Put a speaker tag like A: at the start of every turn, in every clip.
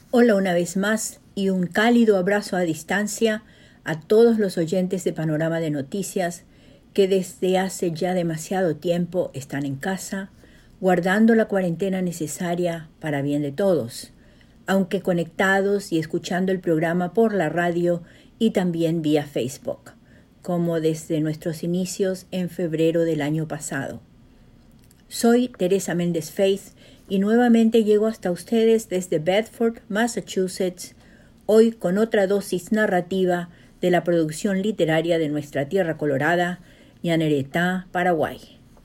A: Hola una vez más y un cálido abrazo a distancia a todos los oyentes de Panorama de Noticias que desde hace ya demasiado tiempo están en casa, guardando la cuarentena necesaria para bien de todos, aunque conectados y escuchando el programa por la radio y también vía Facebook, como desde nuestros inicios en febrero del año pasado. Soy Teresa Méndez Faith y nuevamente llego hasta ustedes desde Bedford, Massachusetts, hoy con otra dosis narrativa de la producción literaria de nuestra tierra colorada, Yaneretá, Paraguay.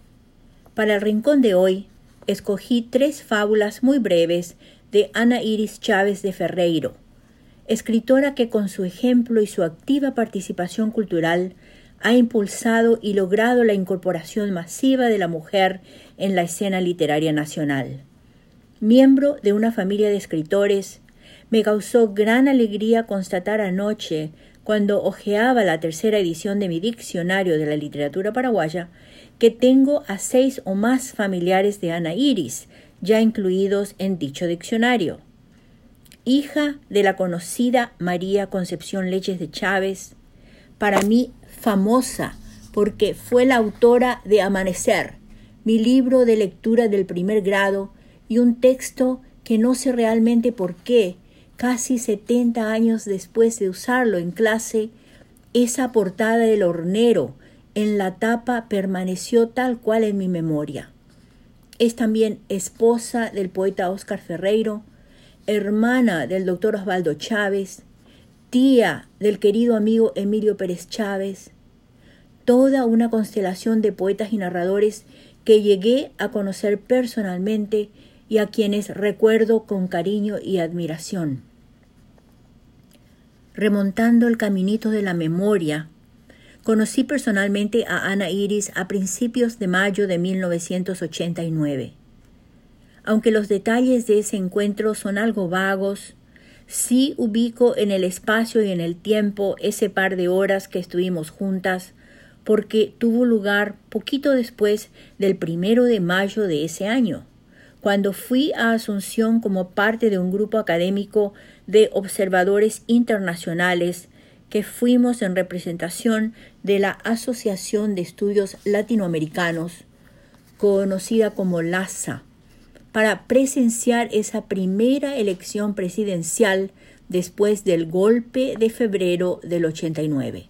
A: Para el rincón de hoy, escogí 3 fábulas muy breves de Ana Iris Chávez de Ferreiro, escritora que con su ejemplo y su activa participación cultural ha impulsado y logrado la incorporación masiva de la mujer en la escena literaria nacional. Miembro de una familia de escritores, me causó gran alegría constatar anoche, cuando hojeaba la 3ª edición de mi diccionario de la literatura paraguaya, que tengo a 6 o más familiares de Ana Iris, ya incluidos en dicho diccionario. Hija de la conocida María Concepción Leches de Chávez, para mí famosa porque fue la autora de Amanecer, mi libro de lectura del primer grado, y un texto que no sé realmente por qué, casi 70 años después de usarlo en clase, esa portada del hornero en la tapa permaneció tal cual en mi memoria. Es también esposa del poeta Óscar Ferreiro, hermana del doctor Osvaldo Chávez, tía del querido amigo Emilio Pérez Chávez, toda una constelación de poetas y narradores que llegué a conocer personalmente y a quienes recuerdo con cariño y admiración. Remontando el caminito de la memoria, conocí personalmente a Ana Iris a principios de mayo de 1989. Aunque los detalles de ese encuentro son algo vagos, sí ubico en el espacio y en el tiempo ese par de horas que estuvimos juntas, porque tuvo lugar poquito después del 1 de mayo de ese año, cuando fui a Asunción como parte de un grupo académico de observadores internacionales que fuimos en representación de la Asociación de Estudios Latinoamericanos, conocida como LASA, para presenciar esa primera elección presidencial después del golpe de febrero del 89.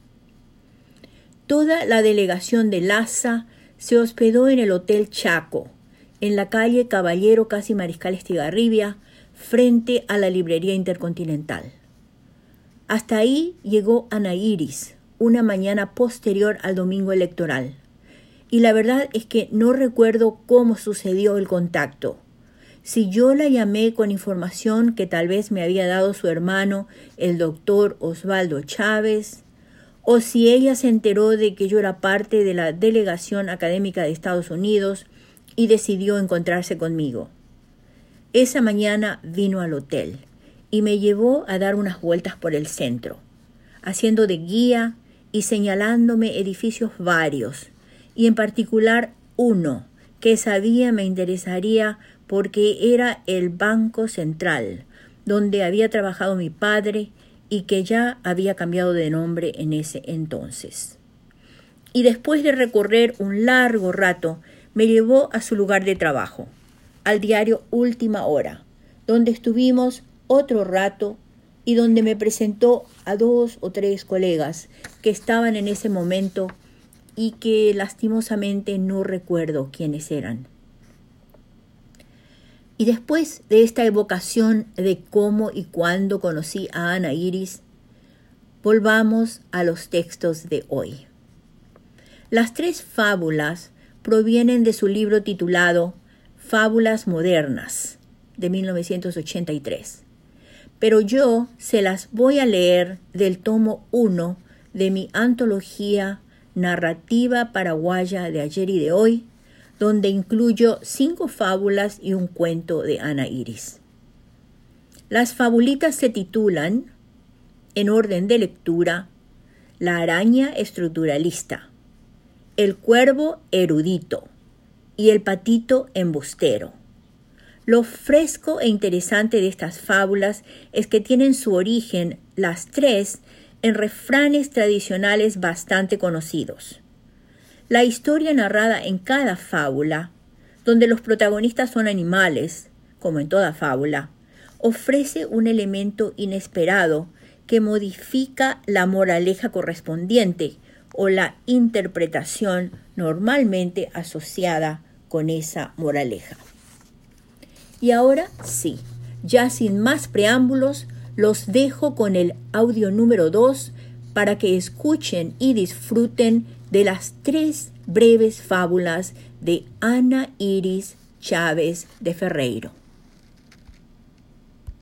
A: Toda la delegación de LASA se hospedó en el Hotel Chaco, en la calle Caballero casi Mariscal Estigarribia, frente a la Librería Intercontinental. Hasta ahí llegó Ana Iris, una mañana posterior al domingo electoral, y la verdad es que no recuerdo cómo sucedió el contacto. Si yo la llamé con información que tal vez me había dado su hermano, el doctor Osvaldo Chávez, o si ella se enteró de que yo era parte de la delegación académica de Estados Unidos y decidió encontrarse conmigo. Esa mañana vino al hotel y me llevó a dar unas vueltas por el centro, haciendo de guía y señalándome edificios varios, y en particular uno que sabía me interesaría porque era el Banco Central, donde había trabajado mi padre y que ya había cambiado de nombre en ese entonces. Y después de recorrer un largo rato, me llevó a su lugar de trabajo, al diario Última Hora, donde estuvimos otro rato y donde me presentó a 2 o 3 colegas que estaban en ese momento y que lastimosamente no recuerdo quiénes eran. Y después de esta evocación de cómo y cuándo conocí a Ana Iris, volvamos a los textos de hoy. Las 3 fábulas provienen de su libro titulado Fábulas Modernas, de 1983. Pero yo se las voy a leer del tomo 1 de mi antología Narrativa Paraguaya de Ayer y de Hoy, donde incluyo 5 fábulas y un cuento de Ana Iris. Las fabulitas se titulan, en orden de lectura, La araña estructuralista, El cuervo erudito y El patito embustero. Lo fresco e interesante de estas fábulas es que tienen su origen, las tres, en refranes tradicionales bastante conocidos. La historia narrada en cada fábula, donde los protagonistas son animales, como en toda fábula, ofrece un elemento inesperado que modifica la moraleja correspondiente o la interpretación normalmente asociada con esa moraleja. Y ahora sí, ya sin más preámbulos, los dejo con el audio número 2 para que escuchen y disfruten de las 3 breves fábulas de Ana Iris Chávez de Ferreiro.